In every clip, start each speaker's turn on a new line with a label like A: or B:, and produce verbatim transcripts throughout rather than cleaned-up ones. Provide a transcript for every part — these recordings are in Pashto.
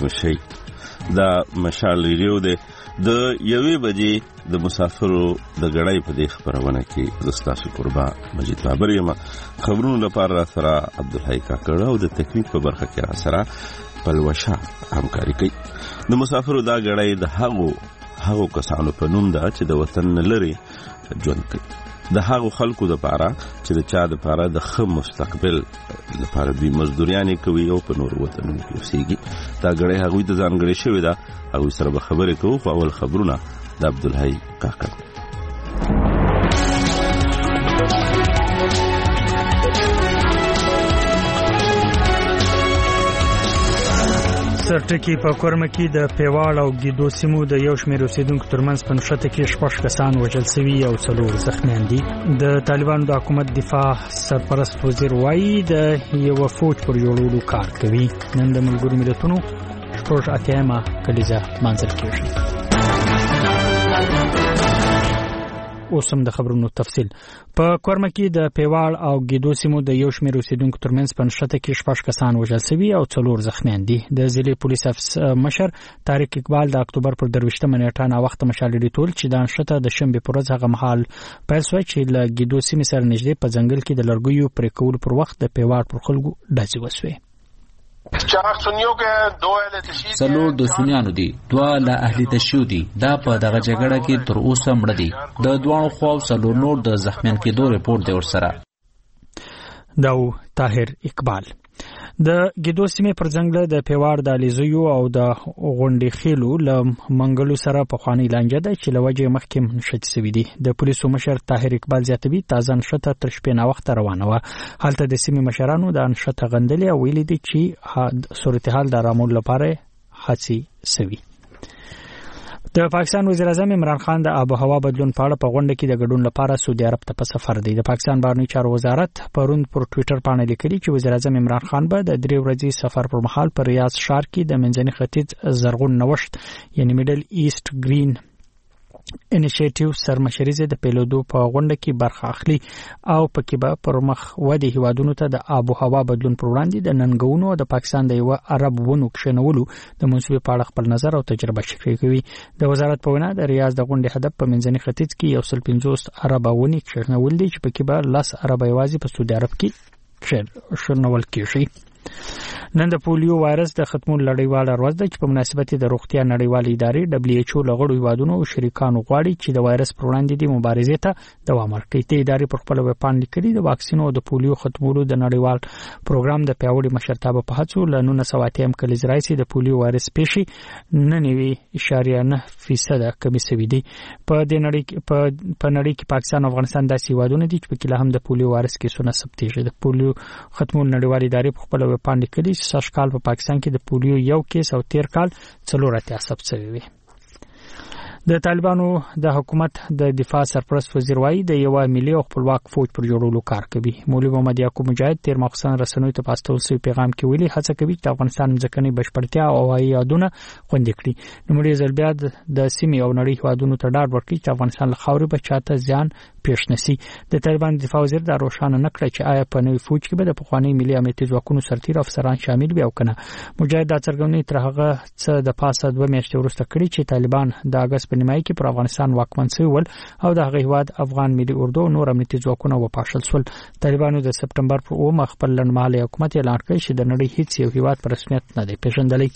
A: شي. دا مشال ریډیو دی د یوې بجې د مسافرو د غړای په دې خبرونه کې زستاسو قربا مجید بابر یم. خبرونو لپاره را سره عبدالحی کاکړ او د تکنیک په برخه کې را سره پلوشا همکاري کوي. د مسافرو دا غړای د هغو هغو کسانو په نوم ده چې د وطن لري ژوند کوي، د هغو خلکو د پاره چې د چا د پاره د ښه مستقبل لپاره دوی مزدوریانې کوي او په نور وطنونو کې اوسېږي. دا غړی هغوی ته ځانګړې شوې ده، هغوی سره به خبرې کوو. خو اول خبرونه د عبدالحی کاکړ.
B: سرټکی په کورمه کې د پیواړ او ګیدو سیمو د یو شمېر اوسیدونکو ترمنځ په نښته کې شپږ کسان وژل شوي او څلور زخمیان دي. د طالبانو د حکومت دفاع سرپرست وزیر وایي د یو فوج پر جوړولو کار کوي. نن د ملګرو ملتونو شپږ اتیمه کلیزه منځل کېږي. اوسم د خبرونو تفصیل. په کورمه کې د پیواړ او ګیدو سیمو د یو شمېر اوسیدونکو ترمنځ په نښته کې شپږ کسان وژل شوي او څلور زخمیان دي. د ضلع پولیس مشر طارق اقبال د اکتوبر پر درویشتمه نیټه ناوخته مشالې ټول چې د نښته د شنبې پر ورځ هغه مهال پیل شوه چې له ګیدو سیمې سره نږدې په ځنګل کې د لرګیو پرې کولو پر وخت د پیواړ پر خلکو ډزې وسوې.
C: څلور د سنیانو دي، دوه له اهلي تشیو دي. دا په دغه جګړه کې تر اوسه مړه دي. د دوه خواو څلور نور د زخمیان کېدو رپورټ دی ورسره.
B: دا طاهر اقبال. د ګیدو سیمې پر ځنګل د پیواړ د الیزیو او د غونډې خېلو له منګلو سره په خواني لانجه ده چې لوجه مخکې نشټ سوي دي. د پولیسو مشر طاهر اقبال زیاتوي تازه نشته تر شپې نا وخت روانه و. حالت د سیمې مشرانو د نشته غندلې او ویلي دي چې صورتحال د رامول لپاره هڅې سوي. د پاکستان وزیر اعظم عمران خان د آب و هوا بدلون په اړه په غونډه کې د ګډون لپاره سعودي عرب ته په سفر دی. د پاکستان بهرنی چارو وزارت پرون پر ټوئیټر باندې لیکلي چې وزیر اعظم عمران خان به د درې ورځې سفر پر مهال په ریاض ښار کې د منځني ختیځ زرغون نوښت یعنی میډل ایست گرین انیشیټیو سرمشریزه د پیلودو په غونډه کې برخه اخلي او پکې به پر مخ ودی هیوادونو ته د آب و هوا بدلون پر وړاندې د ننګونو د پاکستان د یو عرب ونو کښنولو د منسوبې په اړه خپل نظر او تجربه شریک کوي. د وزارت په وینا د ریاض د غونډې هدف په منځني ختیځ کې یو سل پنځوس عرب ونې کښنول دي چې پکې به لس عرب یوازې په سعودي عرب کې کښنول کېږي. نن د پولیو وایرس د ختمولو نړیواله ورځ ده چې په مناسبت د روغتیا نړیوالې ادارې دبليو ایچ او لغړو هیوادونو او شریکانو غواړي چې د وایرس پر وړاندې د مبارزې ته دوام ورکړي. د ادارې پر خپل ویب پاڼه لیکلي د واکسین او د پولیو ختمولو د نړیوال پروګرام د پیاوړي مشرتابه په هڅو له نولس سوه اتیا کلیز راځي د پولیو وایرس پیښې نه نوي اشاریه نه فیصد کمی شوي دي. په دې نړۍ په په نړۍ کې پاکستان او افغانستان داسې هیوادونه دي چې په کې له هم د پولیو وایرس کیسونه ثبتېږي. د پولیو ختمولو نړیوالې ادارې په خپل ویب پاڼه لیکلي چې سږ کال په پاکستان کې د پولیو یو کیس او تیر کال څلور اتیا ثبت شوی وي. د طالبانو د حکومت د دفاع سرپرست وزیر وایي د یو ملي او خپلواک فوج پر جوړولو کار کوي. مولوي محمد یعقوب مجاهد تیر مخصوصا رسنوي ته پاستول سوی پیغام کې ویلي هڅه کوي چې افغانستان ځکهني بشپړتیا او هوایي یادونه خوندي کړي. نو مړي ځل بیا د سیمې او نړۍ هوادونو ته ډاډ ورکړي چې افغانستان له خاورې به چاته ځان پیښ نشي. د طالبان دفاع وزیر دا روښانه نکړه چې آیا په نوې فوج کې به د پخوانی ملي امنیتي ځواکونو سرتیر افسران شامل وي او کنه. مجاهد دا څرګندونه تر هغه څه د پاسه دوه میاشتې وروسته کړي چې طالبان د اگست په نیمایي کې پر افغانستان واکمن شوي ول او د هغه هیواد افغان ملي اردو نور امنیتي ځواکونه وپاشل شول. طالبانو د سپټمبر پر اومه خپل لنډمهاله حکومت اعلان کړی چې د نړۍ هیڅ یو هیواد په رسمیت نه دی پیژندلی.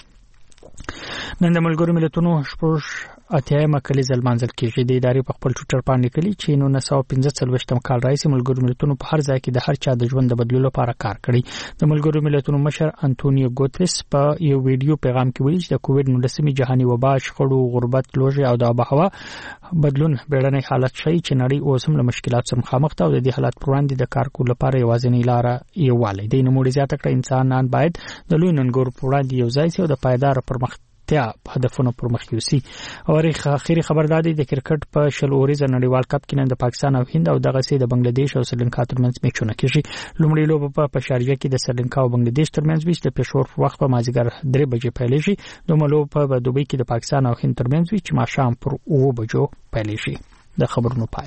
B: نن د ملګرو ملتونو شپږ اتیایم کلیزه منځل کېږي. د ادارې په خپل ټوئیټر باندې لیکلي چې نو نه سو پنځه څلوېښتم کال راځي ملګرو ملتونو په هر ځای کې د هر چا د ژوند د بدلولو لپاره کار کړی. د ملګرو ملتونو مشر انټونیو ګوتریس په یو ویډیو پیغام کې ویلي چې د کووډ نولس جهاني وبا شخړو غربت لوږه او د آب و هوا بدلون بیړنی حالت شي چې نړۍ اوس هم له مشکلات سره مخامخ ده او د دې حالت پر وړاندې د کار کولو لپاره یوازینی لار یووالی دی. نو موږ زیاته کړ انسانان باید د لوی ننګور پر وړاندې یو ځای شي او د پایدار پرمخ تیا هدفونه پر مخ یوسي. او اخیری خبر دادی د کرکټ په شل اوریزه نړیوال کپ کې نن د پاکستان او هند او دغه سي د بنگلاديش او سریلانکا ترمنځ میچونه کیږي. لومړی لوب په شارجه کې د سریلانکا او بنگلاديش ترمنځ وي چې د پېښور وخت په مازیګر درې بجې پیلېږي. دومره لوب په دوبۍ کې د پاکستان او هند ترمنځ وي چې ماښام پر اوه بجو پیلېږي. د خبرونو پای.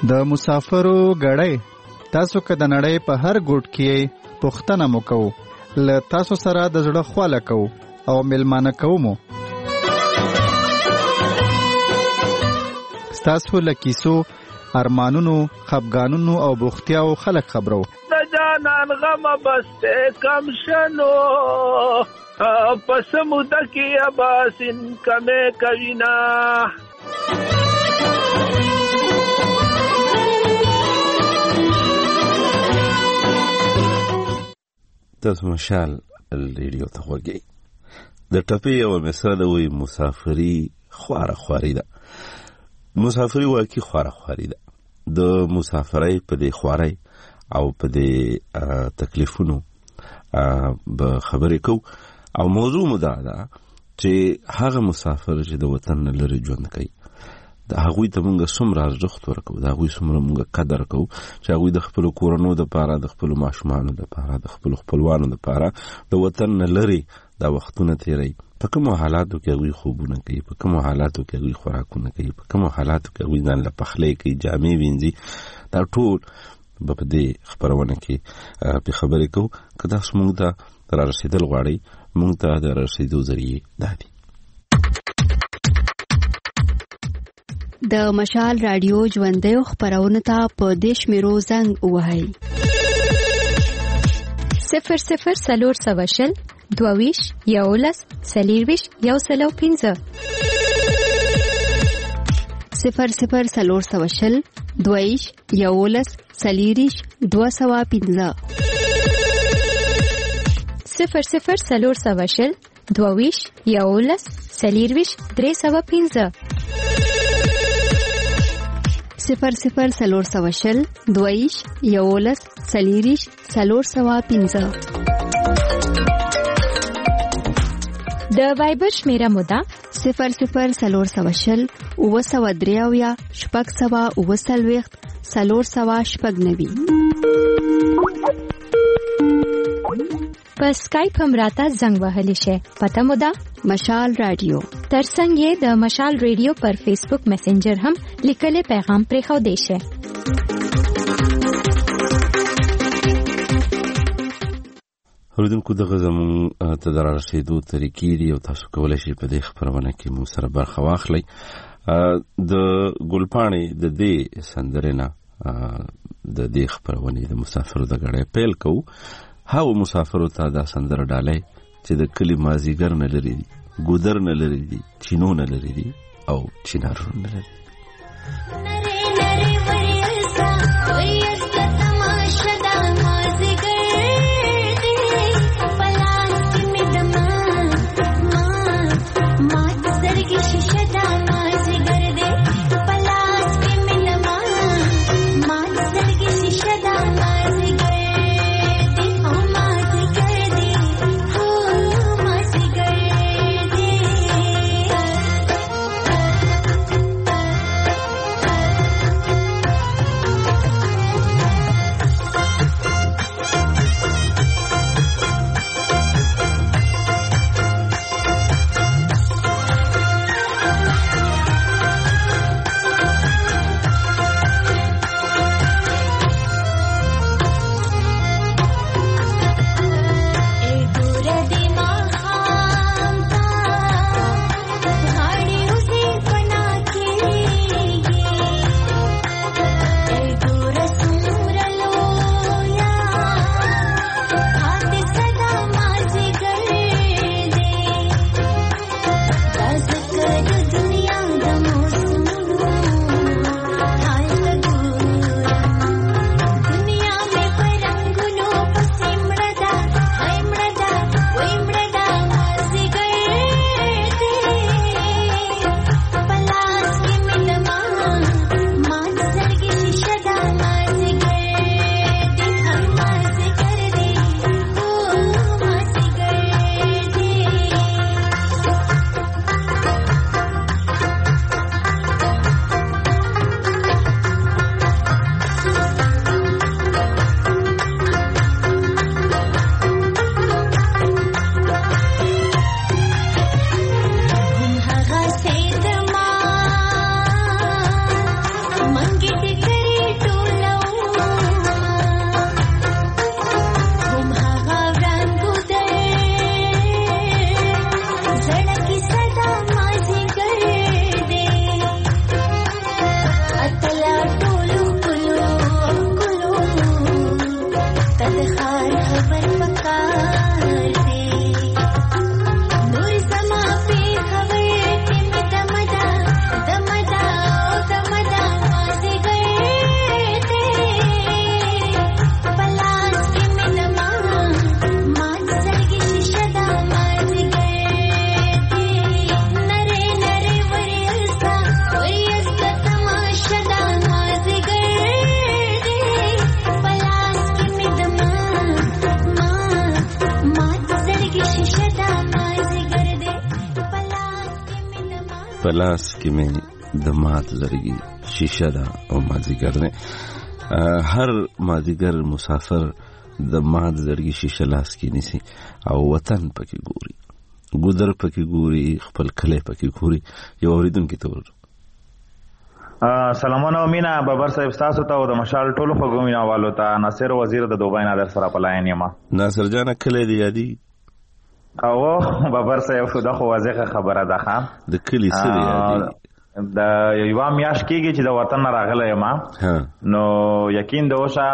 D: د مسافرو غړی تاسو که د نړۍ په هر ګوټ کې پوښتنه مو کوو، له تاسو سره د زړه خواله کوو او میلمانه کوو مو. ستاسو له کیسو، ارمانونو، خفګانونو او بوختیاو خلک خبرو.
E: د جانان غم بسته کم شنو پس موده کې اباسین کمې کوینا.
A: تاسو مشال ریډیو ته وګورئ. د ټپې یو مثال دی، وایي مسافري خواره خواري ده. مسافري واقعي خواره خواري ده. د مسافرۍ په دې خوارۍ او په دې تکلیفونو به خبرې کوو، او موضوع مو دا ده چې هغه مسافر چې د وطن نه لرې ژوند کوي، د هغوی ته موږ څومره ارزښت ورکوو، د هغوی څومره موږ قدر کوو چې هغوی د خپلو کورنو دپاره، د خپلو ماشومانو دپاره، د خپلو خپلوانو دپاره د وطن نه لرې دا وختونه تیروي. په کومو حالاتو کې هغوی خوبونه کوي، په کومو حالاتو کې هغوی خوراکونه کوي، په کومو حالاتو کې هغوی ځان له پخلی کوي، جامې وینځي. دا ټول به په دې خپرونه کې په خبرې کوو. که تاسو موږ ته را رسېدل غواړئ، موږ ته د رسېدو ذریعې دا دي.
F: د مشال رادیو ژوندیو خپرونو ته په دې شمیرو زنګ ووهئ:
G: صفر صفر څلور سوه شل دوه ویشت یولس څلېرویشت یو سل او پنځه،
F: صفر صفر څلور سوه شل دوه ویشت یولس څلېرویشت دوه سوه پنځه،
G: صفر صفر څلور سوه شل دوه ویشت یولس څلېرویشت درې سوه پنځه،
F: صفر صفر څلور سوه شل دوه ویشت یولس څلېرویشت څلور سوه پنځه.
G: د وایبر شمیره مو ده
F: صفر صفر څلور سوه شل اووه سوه درې اویا شپږ سوه اووه څلوېښت څلور سوه شپږ نوي.
G: په سکایپ هم راته زنګ وهلی شئ. پته مو ده
F: مشال رادیو.
G: ترڅنګ یې د مشال ریډیو پر فیسبوک میسنجر هم لیکلی پیغام پرېښودی شئ.
A: اوریدونکو، دغه زموږ ته د رارسېدو طریقې دي او تاسو کولی شئ په دې خپرونه کې مو سره برخه واخلئ. د ګلپاڼې د دې سندرې نه د دې خپرونې د مسافرو د غړی پیل کوو. هاو مسافرو ته دا سندره ډالۍ چې د کلي مازیګر نه لري دي، ګودر نه لري دي، چینو نه لري دي او چینارو نه لري دي. پلاس کې مې د مات زړګي شیشه ده او مازیګر نه هر مازیګر مسافر د مات زړګي شیشه لاس کې نیسي او وطن پکې ګوري ګودر پکې ګوري خپل کلی پکې ګوري یو اوریدونکو ته ور
H: سلامونه مینا بابر صاحب تاسو ته د مشال ټولو په ګومینا والو ته ناصر وزیر د دوبای نه در سره پلاین یم
A: ناصر جان کلی دی یادی
H: او بابر صاحب خدا خو واضحه خبره ده خام د
A: کلی سره یادی
H: د یو میاش کېږي چې د وطن راغله یم نو یقین د اوسه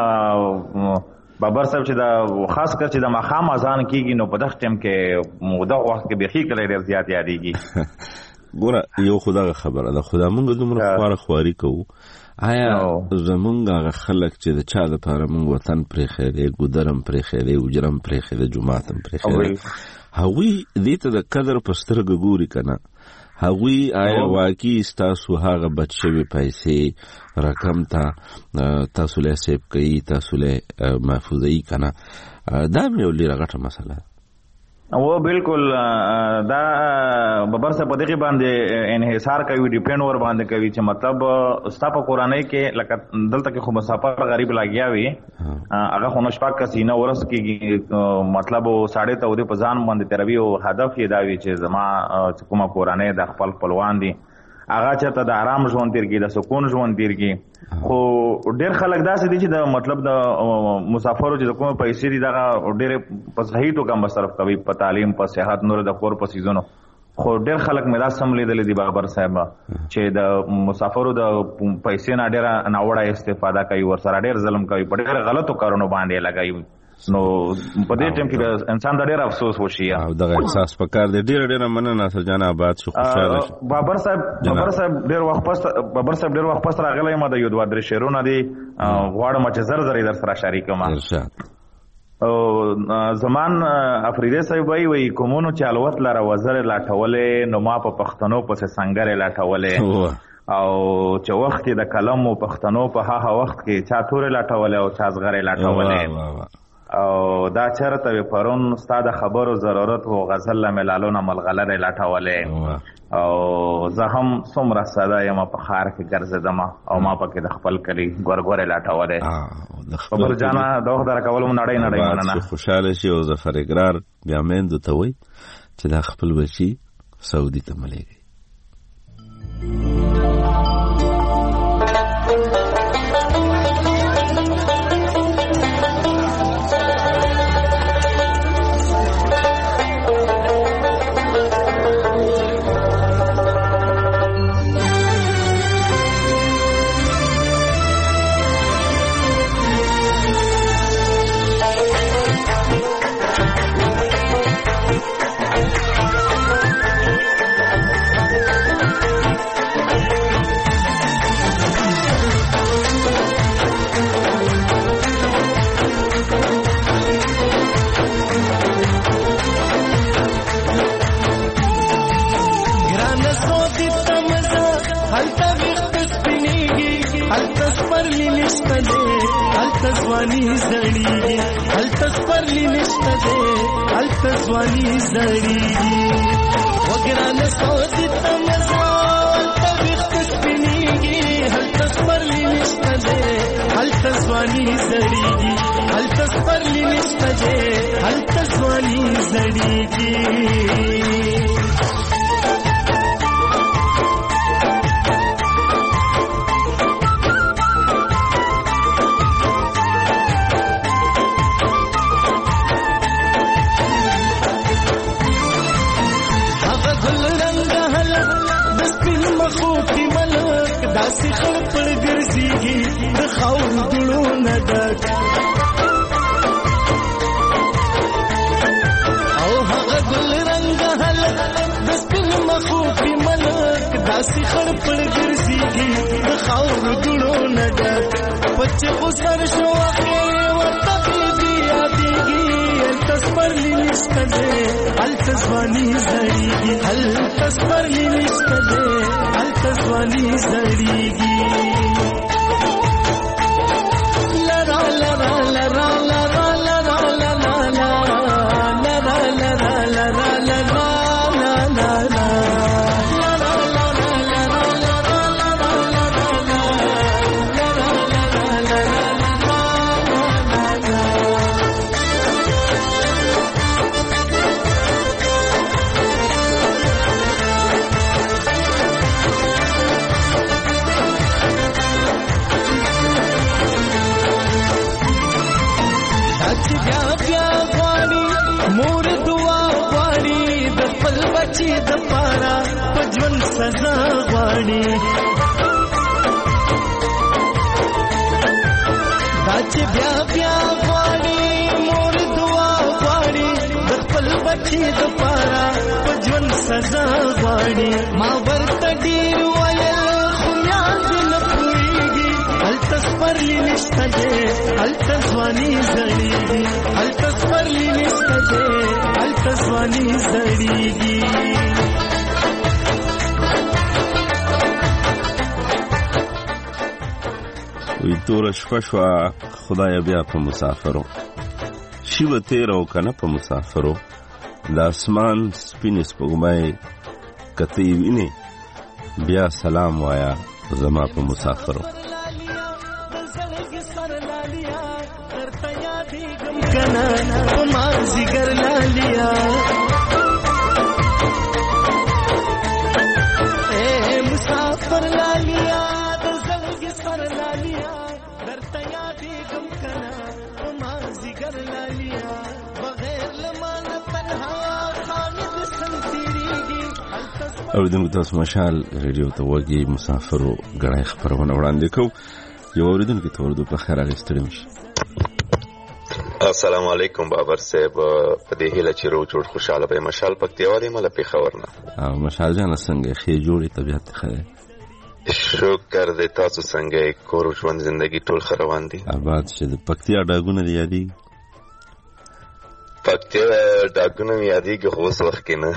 H: بابر صاحب چې د خاص کر چې د مخام اذان کېږي نو په دغه ټیم کې موده وخت کې بيخي کله ډیر زیات یادېږي
A: ګوره یو خدا خبره ده خدا مونږ دومره خوار خواري کوو آیا زمونږ هغه خلک چې د چا لپاره مونږ وطن پرې خېدی ګودرم پرې خېدی وجرم پرې خېدی جماعتم پرې خېدی هغوی دې ته د قدر په سترګه ګوري کنه هغوی آیا واقعي ستاسو هغه بچ شوي پیسې رقم ته تاسو له سیب کوي تاسو له محفوظوي کنه دا مې یو ډېره غټه مسله
H: او بالکل دا ببر صاحب په دغه باندې انحصار کوي ډیپند ور باندې کوي چې مطلب ستاسو قرآنی کې لکه دلته کې خو مسافر غریب لاګیا وي هغه خو نشپاک کسینه ورس کې مطلب ساړه ته ودی په ځان باندې تروي او هدف یې دا وي چې زما کومه قرآنی د خپل خپلوان دي هغه چاته د آرام ژوند تیر کې د سکون ژوند تیر کې خو ډېر خلک داسې دي چې د مطلب د مسافرو چې کومه پیسې دي دغه ډېر په صحیح توګه مصرف کوي په تعلیم په صحت نور د کور په سیزونو خو ډېر خلک مې دا سم لیدلې دي بابر صاحب چې د مسافرو د پیسې نه ډېره ناوړه استفاده کوي ورسره ډېر ظلم کوي په ډېر غلطو کارونو باندې لګوي نو په دې ټیم کې انسان د ډېر افسوس وشي
A: او دغه احساس پکار دی ډېر ډېر مننه ناصر جان آباد شو خوشاله شو
H: بابر صاحب بابر صاحب ډېر وخت پس بابر صاحب ډېر وخت پس راغلی ما د یو دوه درې شعرونه دي غواړم چې زر زر در سره شریکم او زمان افریدی صاحب وی وی کومونو چې الوت لاره وزر لاټولې نو ما په پښتنو پسې سنگرې لاټولې او چې وخت د کلم او پښتنو په هغه وخت کې چا تورې لاټولې او چا زغرې لاټولې او دا چرته وی پرون ستاد خبرو ضرورت او غزل ملالونه ملغلره لاټولې او زه هم څومره ساده یم په خار کې ګرځیدم او ما پکې د خپل کلی ګورګورې لاټولې خبر جانا دوه در کول مونږ نړۍ نړۍ مننه
A: خوشاله شي او ظفر اقرار بیا مند ته وای چې دا خپل بچي سعودي ته ملګری
I: التزوانی زړیږي التزپرلی نشته ده التزوانی زړیږي وګرانه سودی تمزا التوخت سپینیږي التزپرلی نشته ده التزوانی زړیږي التزپرلی نشته ده التزوانی زړیږي داسې خپل ګرځيږي د خاور ګلونه ډک داسې خړ پړ ګرځيږي د خاور ګړو نه ډک پچ خو سر شو اخې ورته دې یادېږي التسپرلی نشته دې التزوانی زړیږي التسپرلی نشته دې التزوانی زړیږي لرا لرا لرا لرا لرا لرا لرا لرا لرا لرا د پارا پجون سزا غواړي دا چې بیا بیا غواړي مور دعا غواړي د خپل بچي د پارا پجون سزا غواړي ما ورته ډیر ویل خو یاد نه پوهېږي هلته سپرلی نشته دی هلته ځواني زړېږي هلته سپرلی نشته دی هلته ځواني زړېږي
A: وی تور شپه شوه خدای بیا په مسافرو شي به تېره او که نه په مسافرو د اسمان سپینې سپوږمۍ که ته یې وینې بیا سلام وایه زما په مسافرو
I: مسافر لالیا
A: اوریدونکو تاسو مشال ریډیو ته وږي مسافرو غړای خبرونه وړاندې کوو یو اوریدونکو ته ورته په خیر راغستړم شي
J: السلام علیکم بابر صاحب په دې هیله چې روز جوړ خوشاله به مشال پکتیوالي مله په خبرنا
A: او مشال جان څنګه خې جوړې طبيعت ښه
J: شکر دې تاسو څنګه کور ژوند ژوندۍ ټول خروان دي
A: آباد شه د پکتیا ډاګونه دی یادي
J: پکتیا ډاګونه یادېږي خو اوس وخت کې نه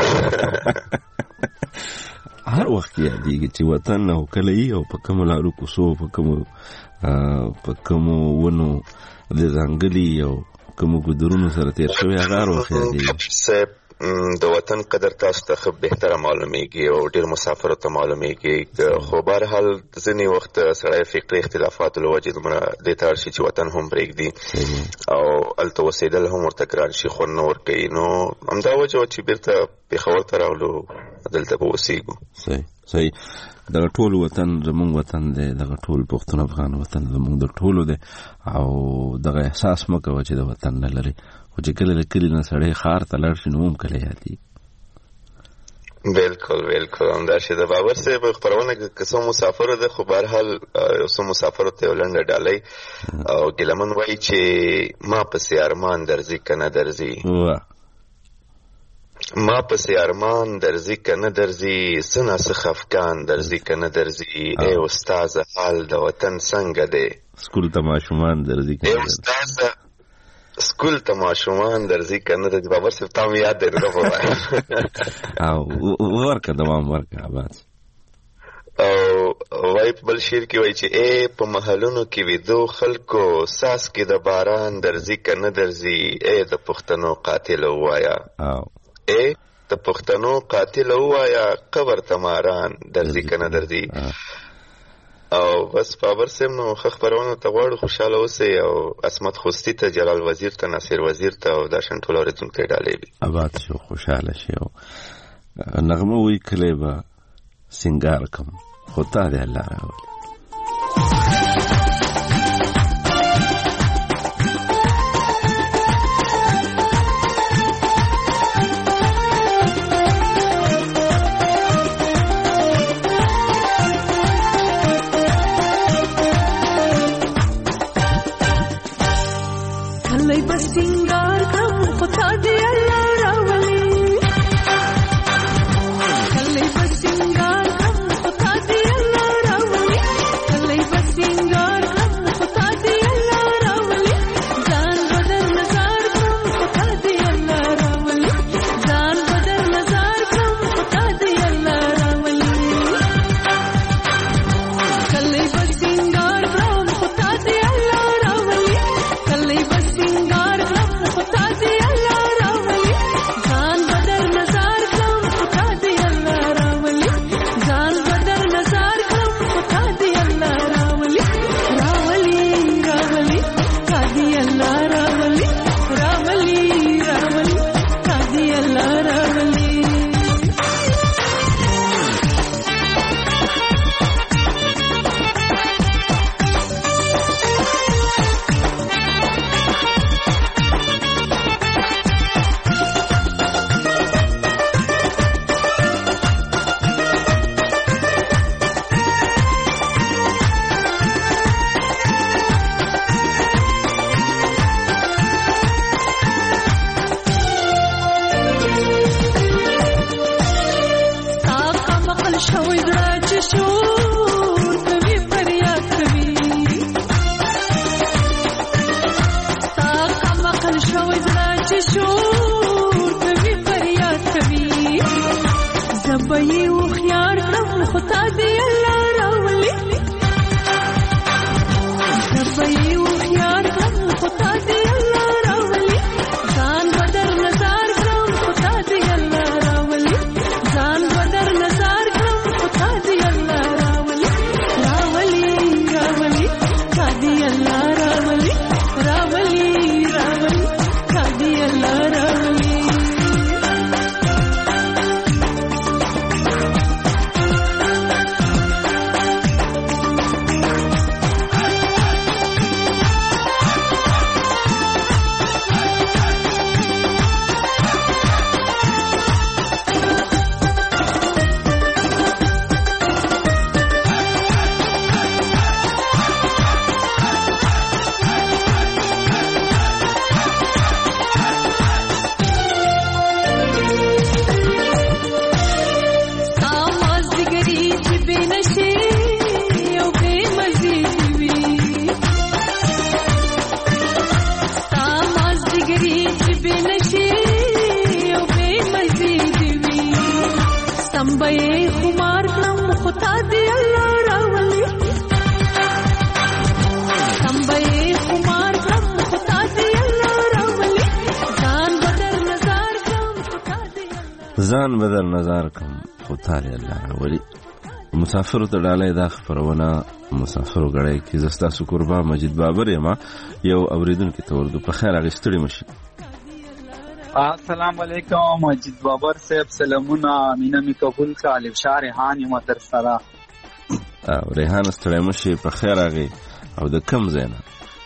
A: هر وخت یادېږي چې وطن او کلی او په کومو لارو کوڅو په کومو په کومو ونو د ځنګلي او کومو ګودرونو سره تېر شوی هغه هر وخت یادېږي
J: د وطن قدر تاسو ته خو بهتره معلومیږي او ډېر مسافرو ته معلومیږي خو بهرحال ځینې وخت سړی فکري اختلافات له وجې دومره دې ته اړ شي چې وطن هم پرېږدي او هلته اوسېدل هم ورته ګران شي خوند نه ورکوي نو همدا وجه وه چې بېرته پېښور ته راغلو دلته به اوسېږو
A: صحیح صحیح دغه ټول وطن زمونږ وطن دی دغه ټول پښتون افغان وطن زمونږ د ټولو دی او دغه احساس مه کوه چې د وطن نه لري خو چې کله له کلي نه سړی ښار ته لاړ شي نو هم کله یادېږي
J: بالکل بالکل همداسې د بابر صاحب خپرونه که څو مسافرو ده خو بهرحال یو څو مسافرو ته یو لنډه ډالۍ او ګیلمن وایي چې ما پسې ارمان درځي که نه درځي ما پسې ارمان درځي که نه درځي څه ناڅه خفګان درځي که نه درځي ای استاذه حال د وطن څنګه دی
A: سکول ته ماشومان درځي که نه
J: درځي سکول ته ماشومان درځي که نه درځي بابر صاحب تا مې یاد دی نو
A: او ورکه دوام ورکه آباد
J: او وای په بل شعر کې وایي چې ای په محلونو کې ویدو خلکو ساس کې د باران درځي که نه درځي ای د پښتنو قاتل ووایه ای د پښتنو قاتل ووایه قبر ته ماران درځي که نه درځي او بس بابر صاحب نو ښه خپرونه ته غواړو خوشحاله اوسئ او عصمت خوستي ته جلال وزیر ته ناصر وزیر ته او دا شان ټول اورېدونکي ډالۍ وي
A: آباد شو خوشحاله شي او نغمه وایي کلی به سینګار کم خو تا دې الله راولي
K: یې هوښیار کړم خو تا دې الله راولي ته یې هوښیار کړم خو تا دې الله راولي ځان بدر نظر کړم خو تا دې الله راولي ځان بدر نظر کړم خو تا دې الله راولي راولي راولي تا دې الله راولي راولي راولي تا دې الله راولي
A: ځان بدر نظر کوم خو تاله الله راولي. مسافر ته ډالۍ دا خبرونه مسافر غړی کی زستا سو قربا مجید بابر یما یو اوریدونکو ته ورته په خیر اغستړي مشي.
L: السلام علیکم مجید بابر صاحب سلامونه مینا می قبول کا الف شاه ریحان یم تر سره
A: او ریحان ستړي مشي په خیر اغي او د کم زینا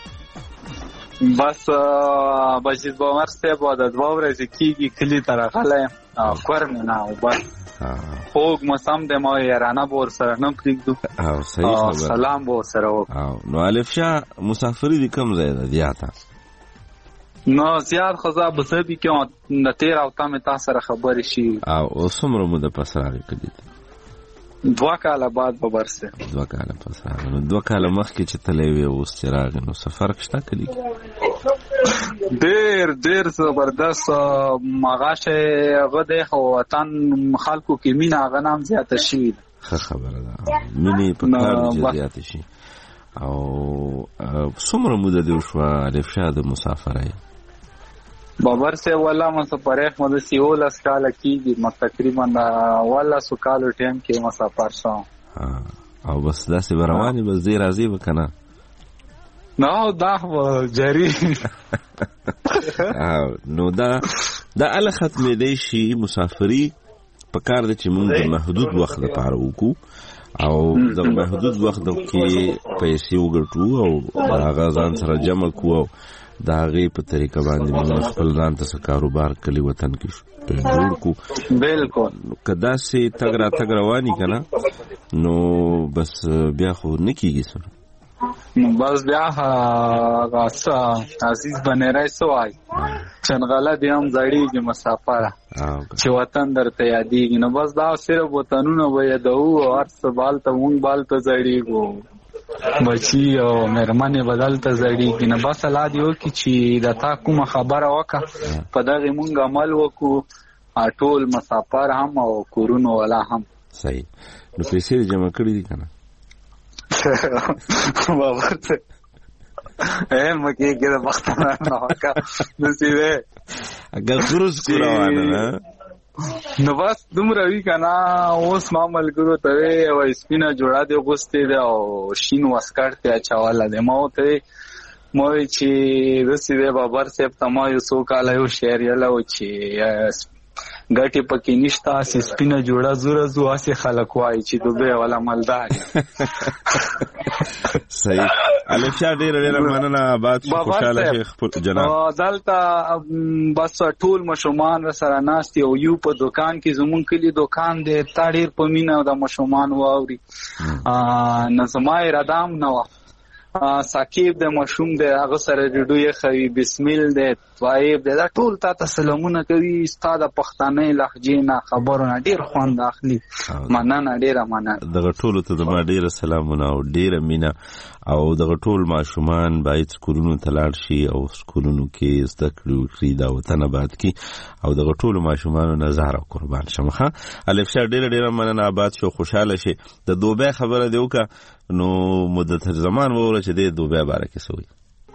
L: بس مجید بابر صاحب د دوه ورځې کیږي کلی تر غلې کورم نه او بس خوګ مسام د ما یارانه بور سره نم پریږدو
A: او صحیح خبر
L: سلام بور سره او
A: نو الف شاه مسافری د کم زیاده دیاته
L: نو زیاد خدا بسبی کې د تیر او تام تاسو سره خبرې شي
A: او اوسمره مو د پسراغه کړي
L: دوا کاله بعد ببر سه
A: دوا کاله پسراغه نو دوا کاله مخکې چې تلې وي او سراغ نو سفر کښتا کړي
L: ډیر ډیر زبردست مغاشه غده خو وطن خلکو کې مینا غنام زیاته شي
A: خبره ده مینه په کار زیاته شي او څومره موده دی شو الف شاه د مسافرای
L: بابر سے والا مسافر احمد سیول اسکال کیږي ما تقریبا والا سو کال ټیم کې مسافر شوم
A: او بس داسې رواني بس دی راځي وکنه
L: نو دا جری
A: نو دا دا ال ختمې دی شي مسافری په کار د چې موږ محدود وخت لپاره وکړو او د محدود وخت کې پیسې وګټو او هغه ځان سره جمع کوو دا غي په طریقه باندې موږ خپل ځان ته کاروبار کلی وطن کې جوړ کو
L: بالکل
A: کدا سي تګرا تګروانی کنه نو بس بیا خو نکیږي سره
L: بس بیا غاسا عزیز بنه راي سوای چنغاله دی هم زړیږي مسافره چې وطن درته یادېږي نو بس دا صرف وطنونه وې دو هر څه بال ته مونږ بال ته زړیږو بچي او مېرمنې بدل ته زړیږي نو بس الله دی وکړي چې دا تا کومه خبره وکړه په دغه مونږ عمل وکړو ټول مسافر هم او کورونو والا هم
A: صحیح نو پیسې جمع کړې دي کنه
L: بابا ته اے مکه کې د وخت نه راکا نصیبه
A: اگر خروج کراوانه
L: نو بس دومره وی کنه اوس ما ملګرو ته او سپینا جوړا دی غوستې دی او شین واسکړته اچواله دی ما ته مو چې رسیدې بابر صاحب تما یو سو کال یو شعر یلا و چې ګټي پکې نشتا سي سپینا جوړا زوره زو اسي خلک وای چې دوبه ولا مالدار
A: صحیح الف شاه ډیر ډیر مننه آباد خوشاله شیخ جناب
L: دلته بس ټول مشومان سره ناشتي او یو په دکان کې زمون کلی دکان دی تاړیر په مینا د مشومان واوري ا نظمای ردام نو ساکیب د مشوم د هغه سره ډوډۍ خوي، بسمیل د طایب د ټول تا ته سلامونه کوي. استاد پښتانه لهجې نه خبرونه ډیر خوند اخلي. مننه، ډیره مننه.
A: دغه ټول ته د ما ډیره سلامونه او ډیره مینا. او دغه ټول ماشومان باید سکولونو ته لاړ شي او سکولونو کې زده کړې وکړي، دا وطن آباد کړي. او دغه ټول ماشومانو نه زهره قربان شمه. الف شاه ډیره ډیره مننه، آباد شو، خوشاله شي. د دوبه خبره دی وکړه نو مدت زمان وره چې د دوبه باره کې سوی.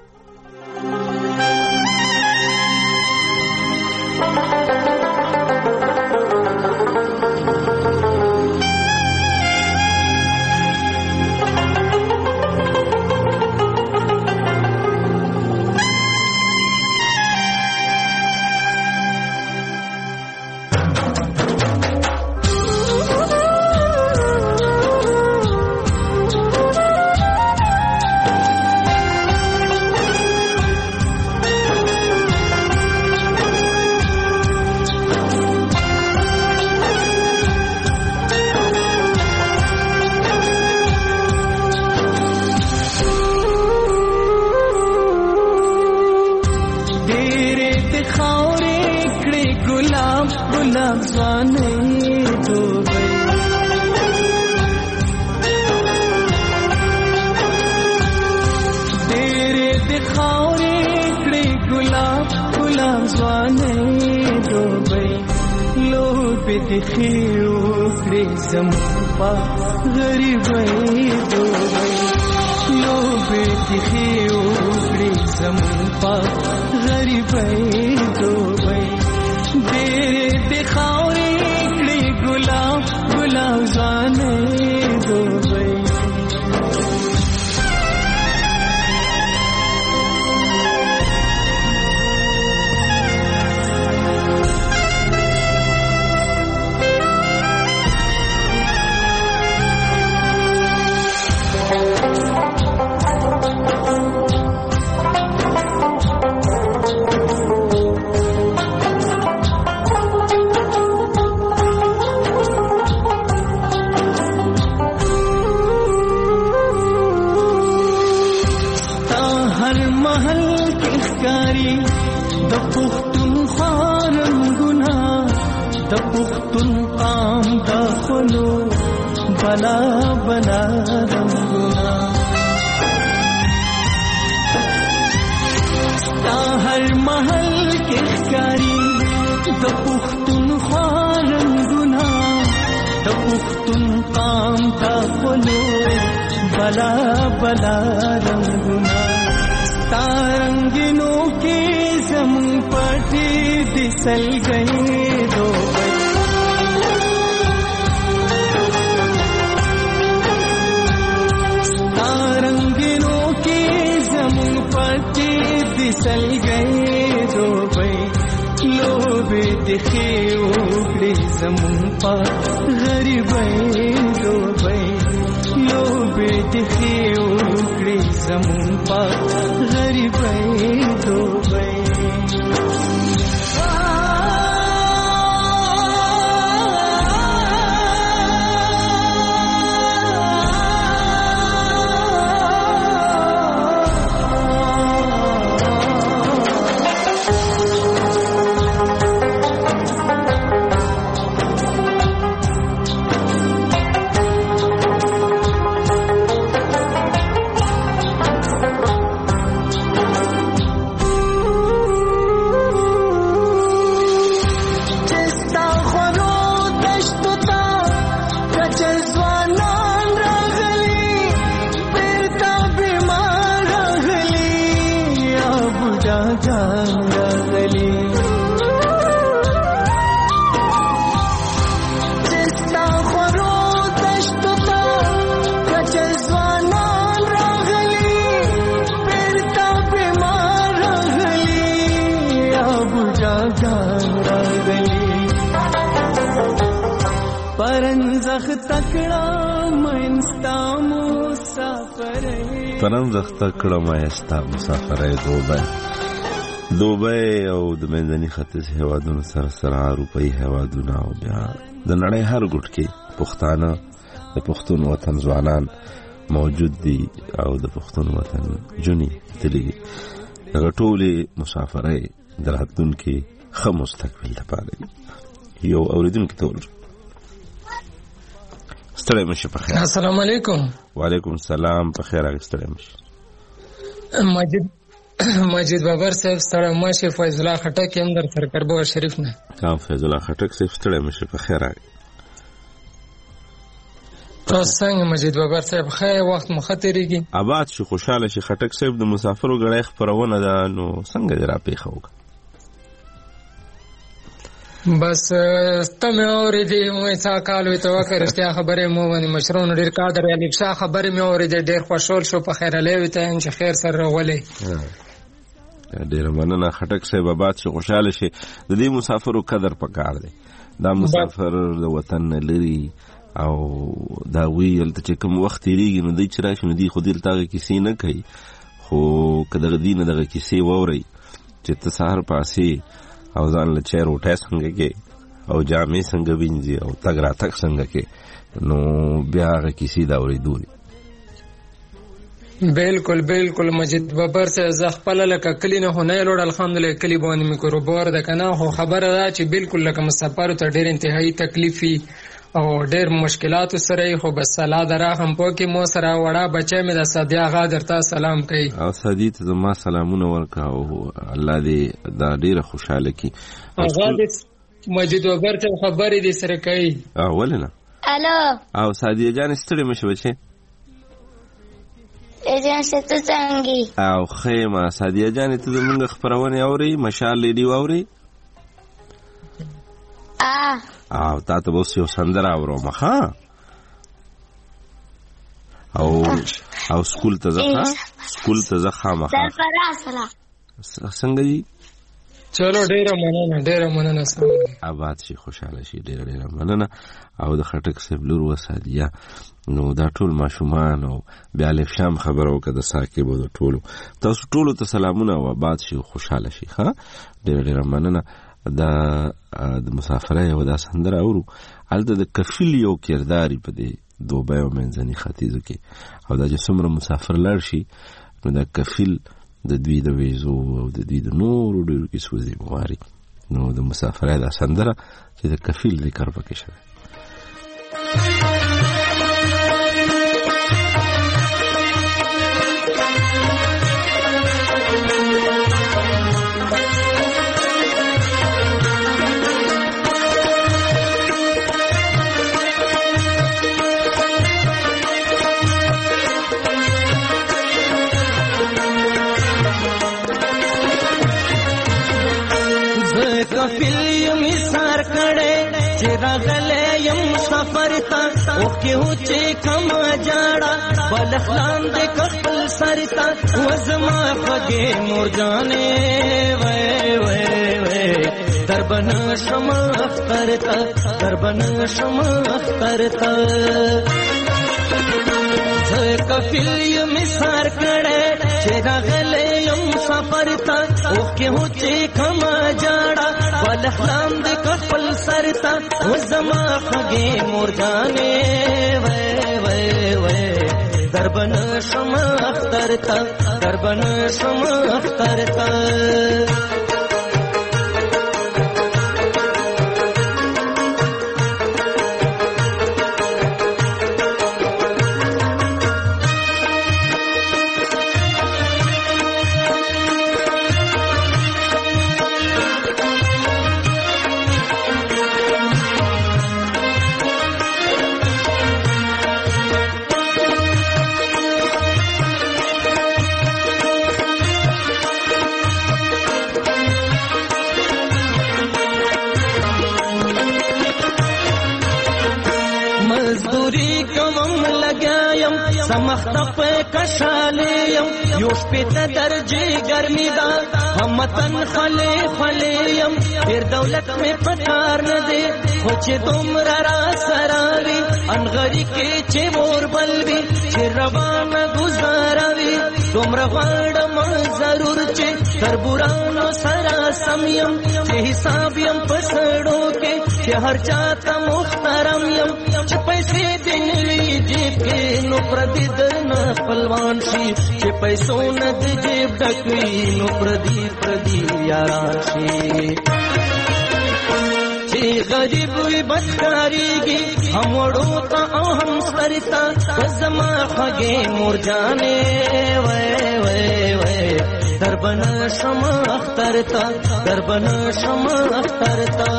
A: پرنځخته کړه ما ستا مسافرې دوبه دوبه او د منځني ختیځ هیوادونو سره سره اروپایي هیوادونه او بیا د نړۍ هر ګوټ کې پښتانه د پښتون وطن ځوانان موجود دي او د پښتون وطن جونی تللی دغه ټولې مسافرۍ د راتلونکي ښه مستقبل لپاره یو اوریدونکي ته ورځو. ستړی مشه په خیر.
M: السلام علیکم.
A: وعلیکم السلام. په خیر ستړی مشه.
M: ماجد ماجد بابر صاحب ستړی مشه. فیض الله خټک هم در سرکربو شریف نه.
A: کام فیض الله خټک صاحب ستړی مشه په خیر.
M: تاسو څنګه مجید بابر صاحب؟ خیر وخت مخاطرېږي.
A: آباد شو خوشاله شي. خټک صاحب د مسافرو غړې خبرونه ده نو څنګه دی را پیښه وکړه؟
M: بس تمه اورېدې مې څا کال وي ته وکړه رښتیا خبرې مو باندې مشرون ډېر قادر علي شاه خبرې مې اورېدې ډېر خوشحال شو. په خیر علي وي ته چې خیر سره راولې.
A: ډېر مننه خټک صاحب. آباد شو خوشاله شي. د دې مسافرو قدر پکار دی. دا مسافر د وطن لري او دا ویل ته چې کوم وخت تیریږي نو دی چې راشي نو دی خو دې تاغه کیسې نه کوي. خو که دغه دی نه دغه کیسې واورئ چې ته سهار پاسې او ځان له چای روټۍ څنګه کې او جامې څنګه وینځي او تګ راتګ څنګه کې نو بیا هغه کیسې د اورېدو دي.
M: بالکل بالکل مجید بابر سے زه خپل لکه کلی نه هونه لوړ الحمدلله کلی باندې مې کاروبار ده کنه. خو خبره ده چې بالکل لکه مسافر ته ډېر انتهایی تکلیفي او ډېر مشکلات سره خو بس سلا درا هم پوکې مو سره وړا بچی مې د سادي آغا درته سلام کوي
A: او سادي ته زما سلامونه ورکا او الله دې دا ډېره خوشاله کی.
M: آغا دې مجید بابر ته خبرې دې سره کوي.
A: او ولنه
N: الو
A: او سادي جان ستړي مشه بچي
N: اجان ست څنګه
A: او خیمه سادي جان ته موږ خبرونه اوري مشال دی اوري
N: ا
A: او تا ته اوس یو سندره اورم ښه او او سکول ته ځه سکول ته ځه خامخا
N: سرفراسره
A: څنګه دي؟
M: چلو ډیره مننه ډیره مننه.
A: آباد شي خوشاله شي. ډیره ډیره مننه. او د خټک صاحب لور وسادیه نو دا ټول ماشومان او بیا الف شام خبره وکړه د ساکب او د ټولو تاسو ټولو ته سلامونه او آباد شي خوشاله شي. ښه ډیره ډیره مننه. دا د مسافرۍ او دا سندره اورو هلته د کفیل یو کرداري په دې دوبۍ او منځني ختیځو کې او دا چې څومره مسافر لاړ شي نو دا کفیل د دوی د ویزو او د دوی د نورو ډېرو کیسو ذمواري نو د مسافرۍ دا سندره چې د کفیل ذکر پکې شوی.
I: کفیل یم سار کړه چې راغله یم سفر ته او کې هو چې کم جاړه بلخلان دې خپل سر ته وزما فګې مور جانې وای وای وای دربنا شم اختر ته دربنا شم اختر ته زه کفیل یم سار کړه چې راغله یم سفر ته او کې هو چې کم جاړه بلخلام دې خپل سر ته وزما خګې مور جانې وای وای وای دربن شم اختر ته دربن شم اختر ته سمخت په کشالیم یو شپته درجه ګرمي دا همتن خلې خلېم ډېر دولت مې پکار نه دی خو چې دومره را سراوي انغري کې چې مور بلوي چې روانه گزاروي دومره غواړم ضرور چې تربورانو سره سمیم چې حساب یم پسړو کې چې هر چاته محترم یم چې پیسې دې نوي جیب کې نو پردي درنه خپلوان شي چې پیسو نه د جیب ډک وي نو پردي پردي یاران شي چې غریب وي بدکاریږي هم وړو ته او هم سړي ته زما خوږې مور جانې وای وای وای دربنا شمع اختر تا دربنا شمع اختر تا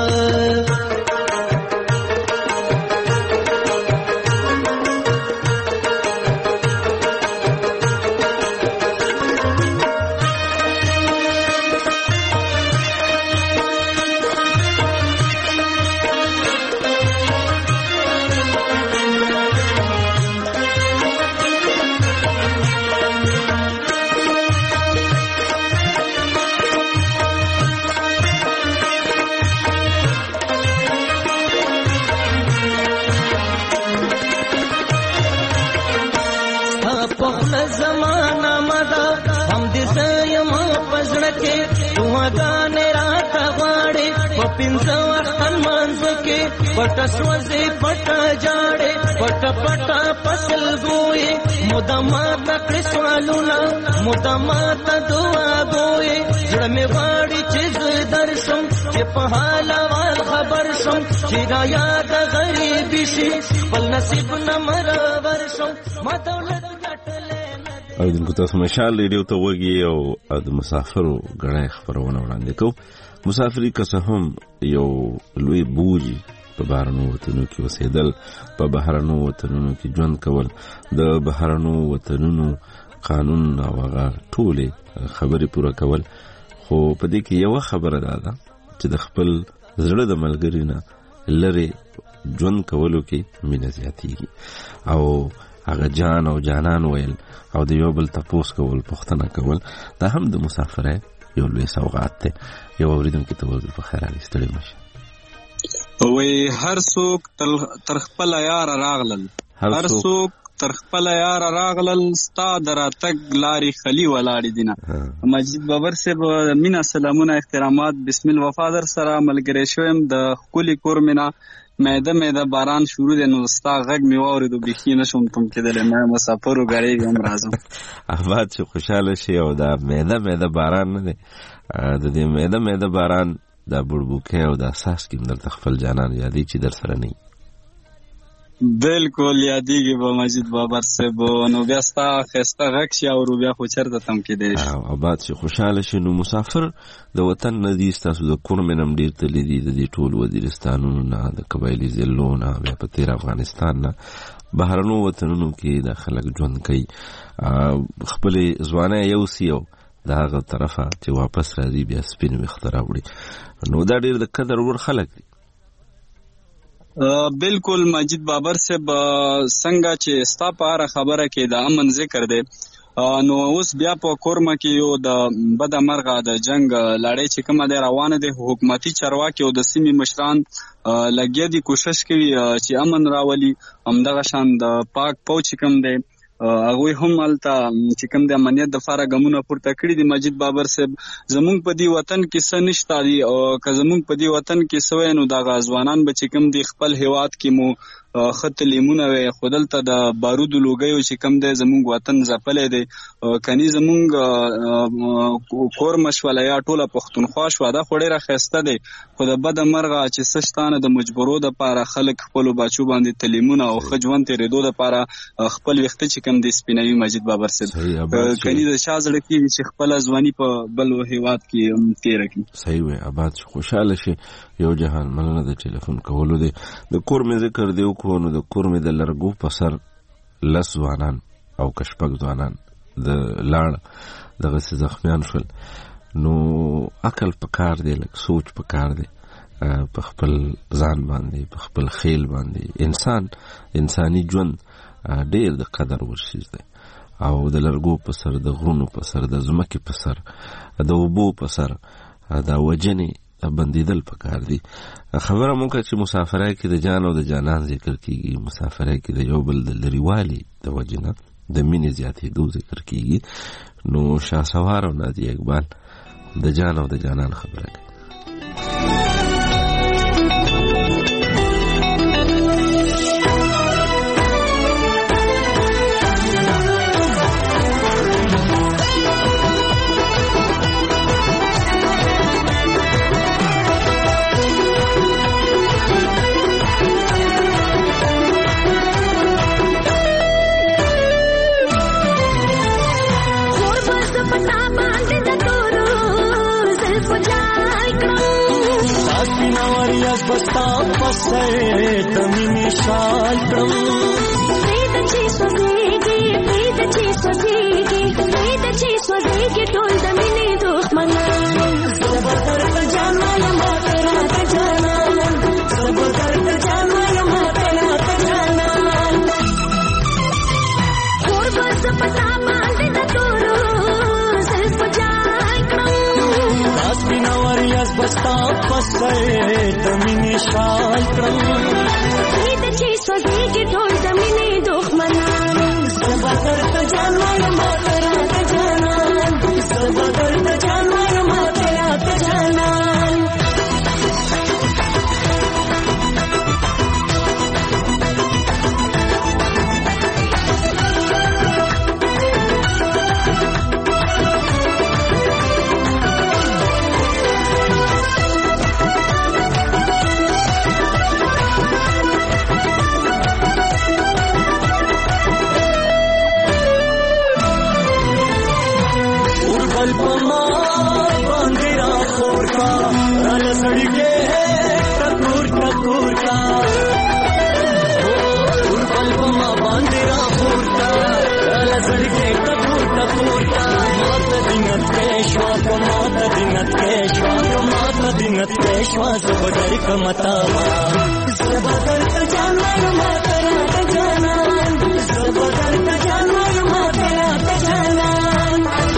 I: زمانہ مدا هم دې سیم پزړه کې دعاګانې راته غواړې په پنځه وخت لمانځ کې پټه سوځې پټه جاړې پټه پټه فصل ګوې مدما تکړې سوالونه مدما ته دعا ګوې زړه مې غواړي چې زه درشم چې په حال احوال خبر شم چې را یاد غریبي شي خپل نصیب نه مرور شم ما دولت
A: او دغه تاسو مشال ریډیو ته وګي او د مسافرو غړای خبرونه وړاندې کو مسافری که څه هم یو لوی بوجي په بهرنو وطنونو کې اوسېدل په بهرنو وطنونو کې ژوند کول د بهرنو وطنونو قانون او هغه ټولې خبرې پوره کول خو په دې کې یو خبره ده چې د خپل زړه د ملګری نه لري ژوند کولو کې مینه زیاتېږي او هغه جان او جانان ویل او د یو بل تپوس کول پوښتنه کول دا هم د مسافرۍ یو لوی سوغات دی یو اوریدونکي ته ورته په خیر راغلی ستړي مشه
O: وی هر څوک تر خپل یار راغلل هر څوک تر خپل یار راغلل ستا د راتګ لارې خلی ولاړې دینه مجید بابر صاحب مینا سلامونه احترامات بسم الله وفادر سره ملګری شوم د ښکلي کور مینا میده میده باران شروع دی نو ستا غږ مې واورېدو بیخي نشم تم کېدلی ما مسافر وګړی هم راځم
A: احمد چې خوشحاله شي او دا میده میده باران نه دی د دې میده میده باران دا بړبوکۍ او دا احساس کې هم درته خپل جانان یادې چې در سره نه وي
O: بالکل یادېږي به مجید بابر صاحب نو بیا ستا ښایسته غږ شي اورو بیا خو چېرته تم کېدی شي
A: آباد چې خوشحاله شي نو مسافر د وطن نه دي ستاسو د کور مې نه هم ډېر تللی دي د دې ټول وزیرستانونو نه د قبایلي ضلعو نه بیا په تېر افغانستان نه بهرنو وطنونو کې دا خلک ژوند کوي خپلې ځوانۍ یوسي او د هغه طرفه چې واپس راځي بیا سپین ویښته راوړي نو دا ډېر د قدر وړ خلک دي
O: بالکل مجید بابر صاحب څنګه چې ستا په هره خبره کې د امن ذکر دی نو اوس بیا په کورمه کې یو د بده مرغه د جنگ لړۍ چې کومه دی روانه دی حکومتي چارواکي او د سیمې مشران لګیا دي کوشش کوي چې امن راولي همدغه شان د پاک پوځ کوم دی هغوی هم هلته چې کوم د امنیت دپاره ګامونه پورته کړي دي مجید بابر صاحب زمونږ په دې وطن کې څه نشته دي او که زمونږ په دې وطن کې څه وی نو دغه ځوانان به چې کوم دي خپل هیواد کې مو ښه تعلیمونه وی خو دلته د بارودو لوګیو چې کوم دی زمونږ وطن ځپلی دی کني زمونږ کور مشوله یا ټوله پښتونخوا شوه دا خو ډېره ښایسته دی خو د بده مرغه چې څه شته نه د مجبورو دپاره خلک خپلو بچو باندې تعلیمونه او ښه ژوند تېرېدو دپاره خپل ویښته چې کوم دی سپینوي مجید بابر صاحب کني د چا زړه کېږي چې خپله ځواني په بل هیواد کې تېره کړي
A: صحیح وی آباد شي خوشحاله شي یو جهان مننه د ټلیفون کولو دی د کور مې ذکر دی وکړو نو د کور مې د لرګو په سر لس ځوانان او که شپږ ځوانان د لاړ دغسې زخمیان شول نو عقل په کار دی لږ سوچ په کار دی په خپل ځان باندې په خپل خیل باندې انسان انساني ژوند ډېر د قدر وړ شیز دی او د لرګو په سر د غرونو په سر د ځمکې په سر د اوبو په سر دا وجنې بندیدل پکار دي خبره مونږه چې مسافرۍ کې د جان او د جانان ذکر کیږي مسافرۍ کې د یو بل د لريوالي د وجنه د مینې زیاتېدو ذکر کیږي نو شاسوار او نادي اقبال د جان او د جانان خبره کوي
I: بستا پسر دمینی شال کرم
K: پرید چی سوزیگی پرید چی سوزیگی پرید چی سوزیگی ټول دمینی دښمنان زبردر ته جان وایم تیرا ته جانان زبردر ته جان وایم تیرا ته جانان اور بس پتا باندې د تورو زلف جان کړم
I: داس بیناوري اس بستا پسر دمینی شال کرم
K: پرید چی سوزیگی ټول دمینی دښمنان
I: زبردر ته جان وایم تیرا ته جانان زبردر ته جان وایم تیرا ته جانان زبردر کمتا زبردر ته جان وایم تیرا ته جانان زبردر ته جان وایم تیرا ته جانان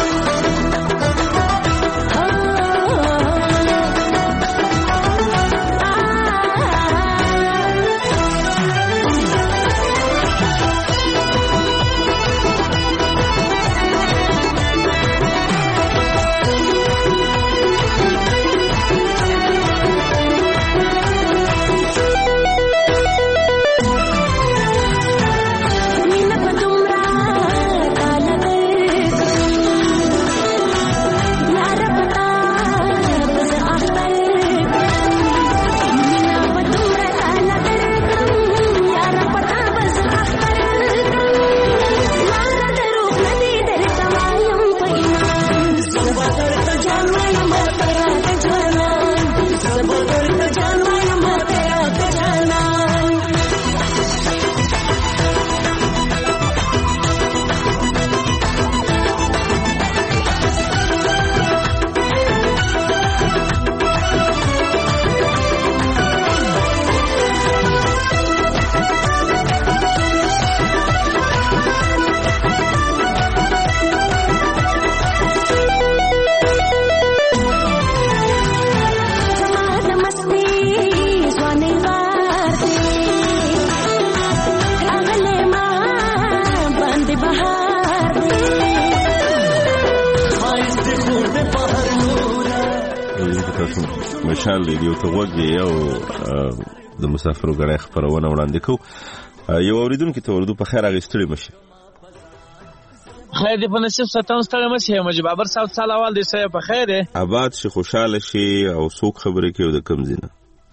A: مشال ریډیو ته وګورئ او د مسافرو غړي خبرونه وړاندې کوو. یو اوریدونکو ته ورته په خیر اغستړي مشه
P: خیر دې په نصیب ستاسو ستړي مشه مجه بابر صاحب سلام دې سه په خیر
A: آباد شي خوشاله شي او څوک خبرې کوي د کم زینه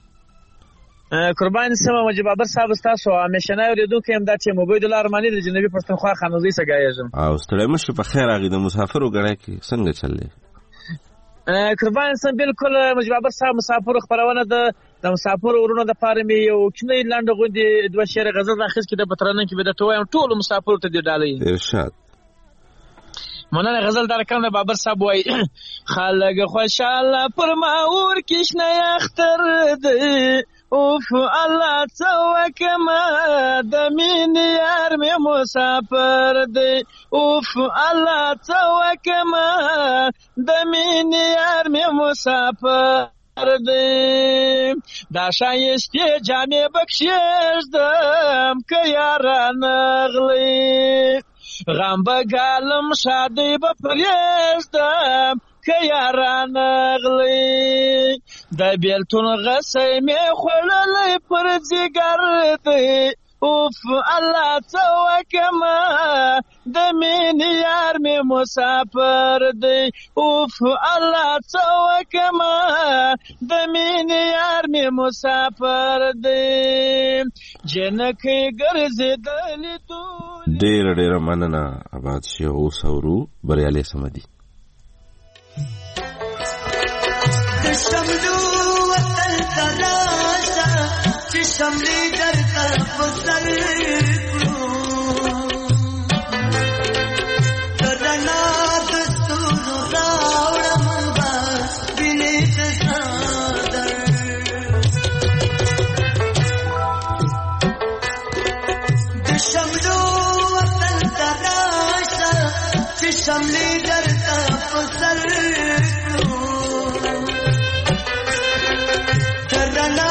P: قربان سم مجه بابر صاحب تاسو همیشه نه اوریدونکو هم د چې موبایل دلار مانی د جنوبي پښتونخوا خانوزي سګایږم
A: او ستړي مشه په خیر اغې د مسافرو غړي کې څنګه چللې
P: قربان سم بالکل مجبابر صاحب مسافر خبرونه د د مسافر ورونو د پاره می یو کینې لاند غوندي دوه شعر غزل راخص کې د پترانن کې به د تویم ټول مسافر ته دی ډالې
A: ارشاد
P: مننه غزل در کنه بابر صاحب وای خلک خوشاله پر ما ور کښنه اختر دی اوف الله څوکما د مين یار می مسافر دی اوف الله څوکما د مين یار می مسافر دی دا شایسته جامې بخشش دم که یاران غلی غم بګالم شادي به پرېږدم که یاران غلی د بیلتون غسی مې خوړلی پر ځیګر دی اوف الله څوکما د مینې یار مې مسافر دی اوف الله څوکما د مینې یار مې مسافر دی جنکې ګرځېدلې
A: ډېره ډېره مننه آباد شي اوس اورو بریالي سمدي
I: شملو وطن تراش شملې درته په سر کړو د رڼا د ستورو راوړم بس وینې د څادر د شملو وطن ته راشه چې شملې درته په سر کړو د رڼا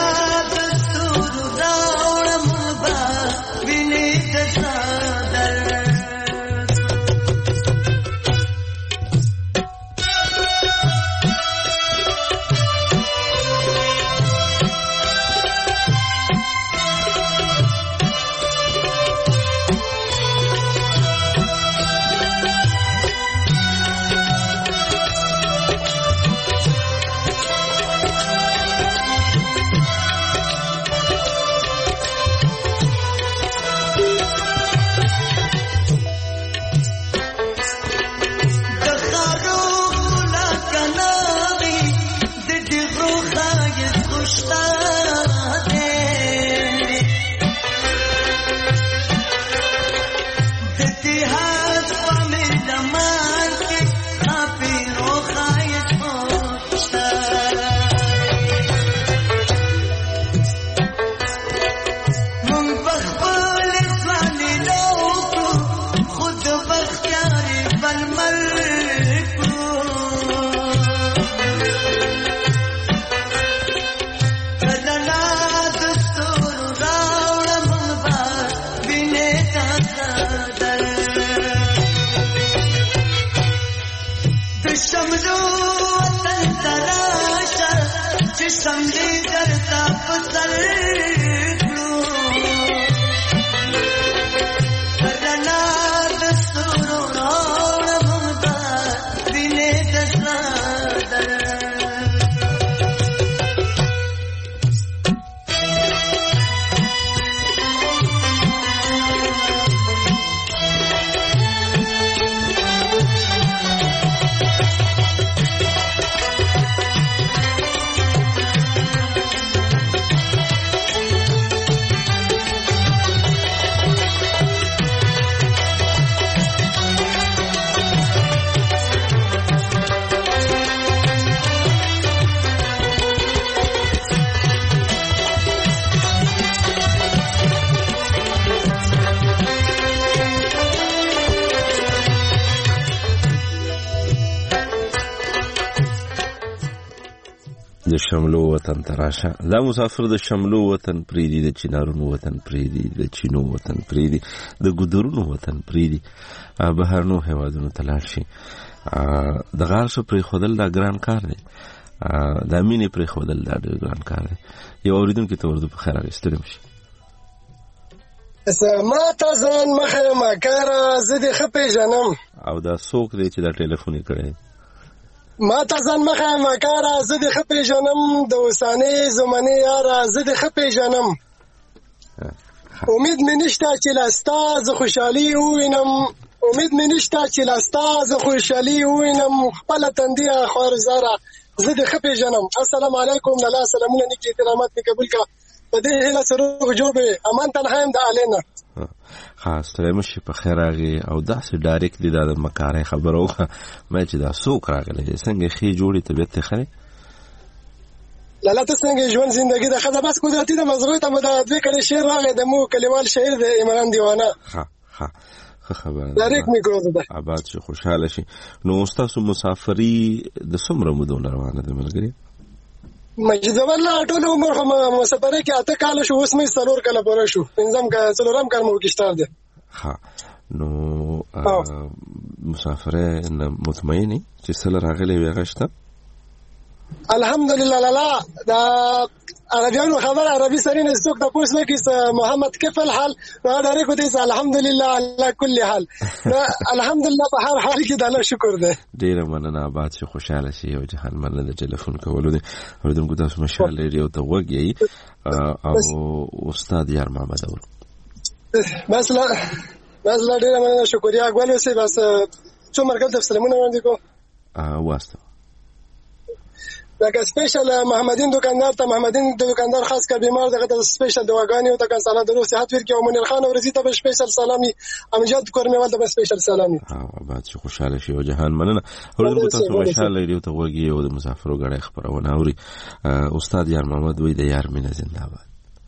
A: د شملو وطن تراشه دا مسافر د شملو وطن پریدي د چنارونو وطن پریدي د چینو وطن پریدي د ګودرونو وطن پریدي بهرنو هیوادونو تلاړ شي د غار شو پرې خودل دا ګران کار دی د امینې پرې خودل دا ډېر ګران کار دی یو اوریدونکي ته ورته په خیر راغستلم شي
Q: ما ته ځان مخه مکاره زه دې ښه پېژنم
A: او دا څوک دی چې دا ټلیفون یې کړی
Q: ما ته ځان مخه مکاره زه دې ښه پېژنم د اوسانۍ زمانې یاره زه دې ښه پېژنم امید مې نشته چې له ستا زه خوشحالي ووینم امید مې نشته چې له ستا زه خوشحالي ووینم خپله تندي خوارزاره زه دې ښه پېژنم السلام علیکم الله سلامونه نیک احترامات مې قبول کړه په دې هیله سره روغ جوړ به امان تنها یم د علینه
A: خاص ترې مشي په خیر راغی او داسې ډایرکټلی دا د مکارې خبره وکړه مې چې دا څوک راغلی څنګه ښې جوړې طبیعت ته ښه دی
Q: لالا ته څنګه ژوند زندګي د ښځه بس قدرتي د مزغو ته مو د دوې کړې شعر راغی د مو کلیوال شاعر د عمران دیوانه
A: ښه ښه ښه خبره
Q: ډایرکټ مې کړو ده
A: آباد شي خوشحاله شي نو ستاسو مسافري د څومره مودو نه روانه ده ملګري
Q: مجید والله ټول عمر خو مسافرۍ کې اته کاله شو اوس مې څلور کاله پوره شو پنځم کال څلورم کال مو کېشتار دی
A: ها نو مسافرۍ مطمئنې چې سره راغلي وي غشته
Q: الحمدلله لالا دا عربیانو خبر عربي سره نه څوک د پوس نه کیسه محمد کیف الحال دا ډېر کو دي الحمدلله على كل حال الحمدلله په هر حال کې د الله شکر ده
A: ډېر مننه آباد شي خوشاله شي او جهان مننه د ټلیفون کولو دي اوریدونکو تاسو مشال لري او ته وګي او استاد یار محمد اور
Q: مثلا مثلا ډېر مننه شکریا غوړو سي بس څو مرګ د سلامونه وړاندې کو
A: واسطه
Q: لکه سپیشل محمدین دکاندار ته محمدین دکاندار خاص کا بیمار دغه د سپیشل دواګانی او د کانساله د روح صحت ورکړي او منیر خان ورزی ته سپیشل سلامي امجاد کورمیوال ته سپیشل سلامي.
A: ها بعد چې خوشاله شي او جهان مننه. ورته تاسو خوشاله لري ته وګي او د مسافرو غړې خبرونه اوري. استاد یار محمد وې د یار مینه زنده باد.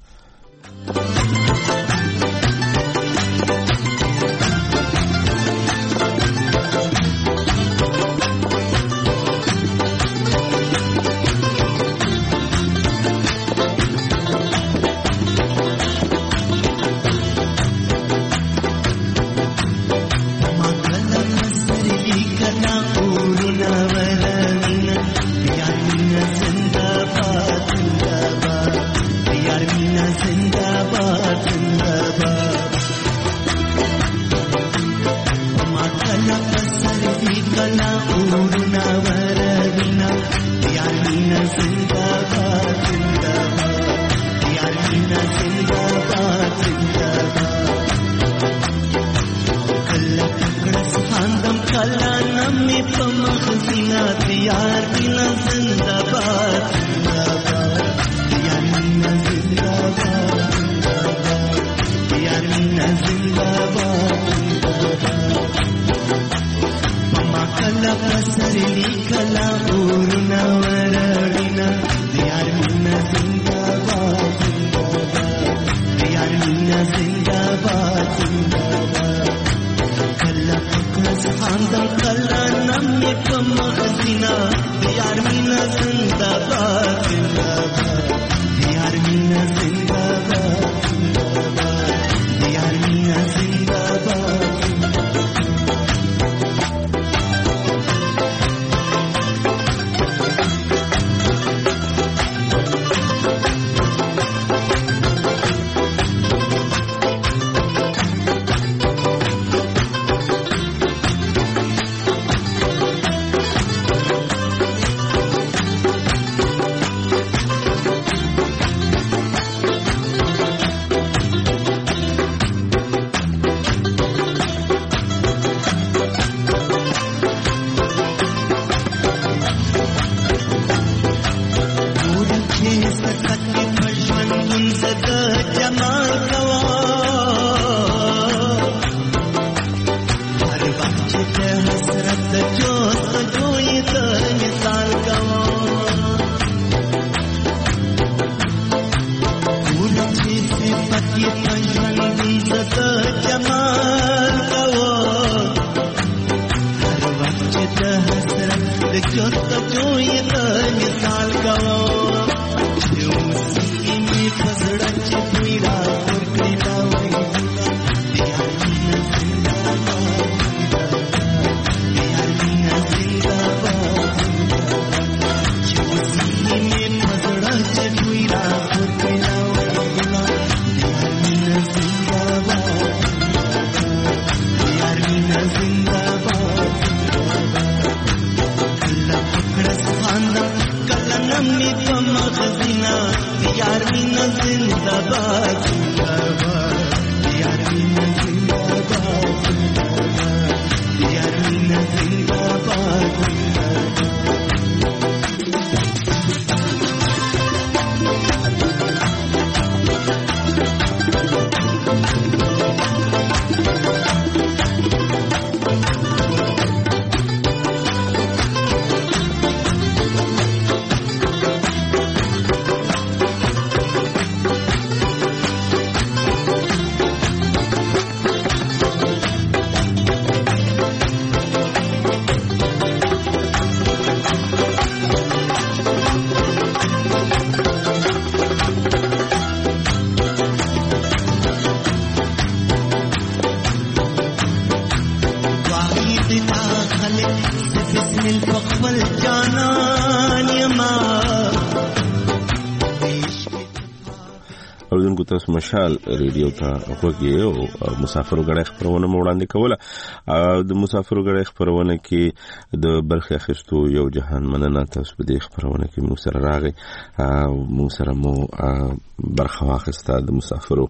A: اوریدونکو تاسو مشال ریډیو ته وګورئ او مسافرو غړې خبرونه وړاندې کوله. د مسافرو غړې خبرونه کې د برخه اخیستو یو جهان مننه تاسو په دې خبرونه کې مو سره راغی مو سره مو برخه واخیسته د مسافرو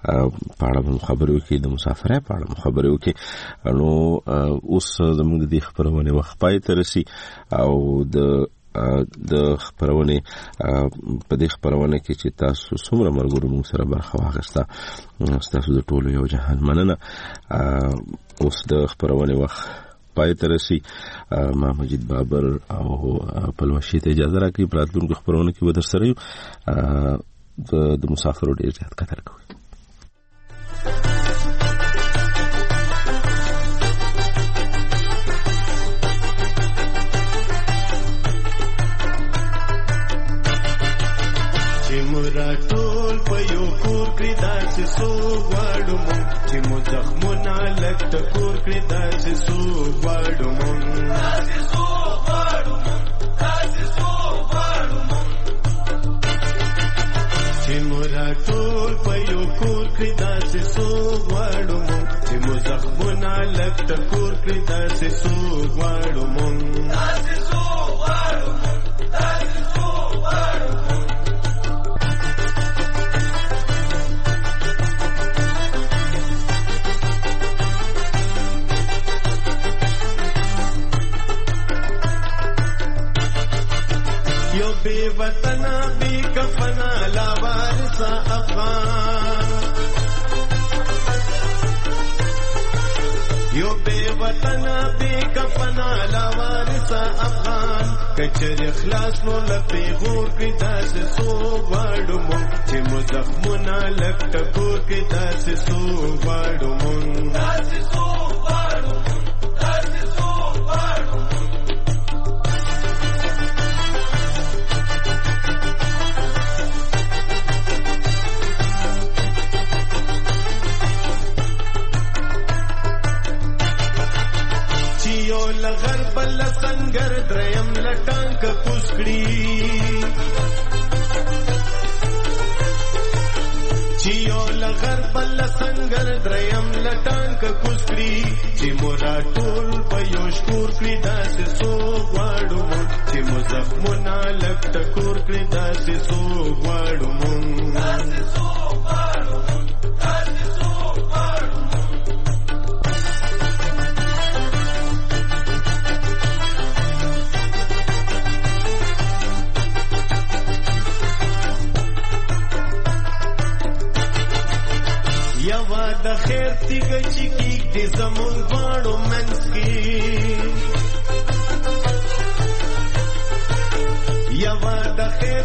A: په اړه خبرو کې د مسافرۍ په اړه خبرو کې نو اوس زموږ د خبرونه وخت پای ته رسي او د د خبرونه په دې خبرونه کې چې تاسو څومره مرګورو موږ سره برخه واخیسته تاسو د ټولو یو جهان مننه. اوس د خبرونه وخت پای ته رسي. ما مجید بابر او پلوشي ته اجازه راکړي په راتلونکو خبرونه کې به در سره یو. د مسافرو ډیر زیات قدر کوي.
I: مورا ټول په یو کور کې داسې سو غواړو مونږ چې مو زخمونه لږ ټکور کړي داسې سو غواړو مونږ داسې سو غواړو مونږ داسې سو غواړو مونږ چې مورا ټول په یو کور کې داسې سو غواړو مونږ چې مو زخمونه لږ ټکور کړي داسې سو غواړو مونږ داسې سو غواړو مونږ داسې سو غواړو بے وطنا بے کفنا لاوارسا افغان یو بے وطنا بے کفنا لاوارسا افغان کچر اخلاص نو لپی غور کی داس سو غواړو مونږ چې مو زخمونه لږ ټکور کی داس سو غواړو مونږ داس سو غواړو مونږ داس سو غواړو لغر بل سنگر دریم لټانک کوسکړي چیو لغر بل سنگر دریم لټانک کوسکړي چې مورا ټول په یو شکور کړي داسې سو غواړو مونږ چې مو زخمونه لږ ټکور کړي داسې سو غواړو مونږ داسې سو غواړو مونږ داسې سو غواړو یوا د خیر تیګه چې کیک دې زمون غواړو منځ کې یوا د خیر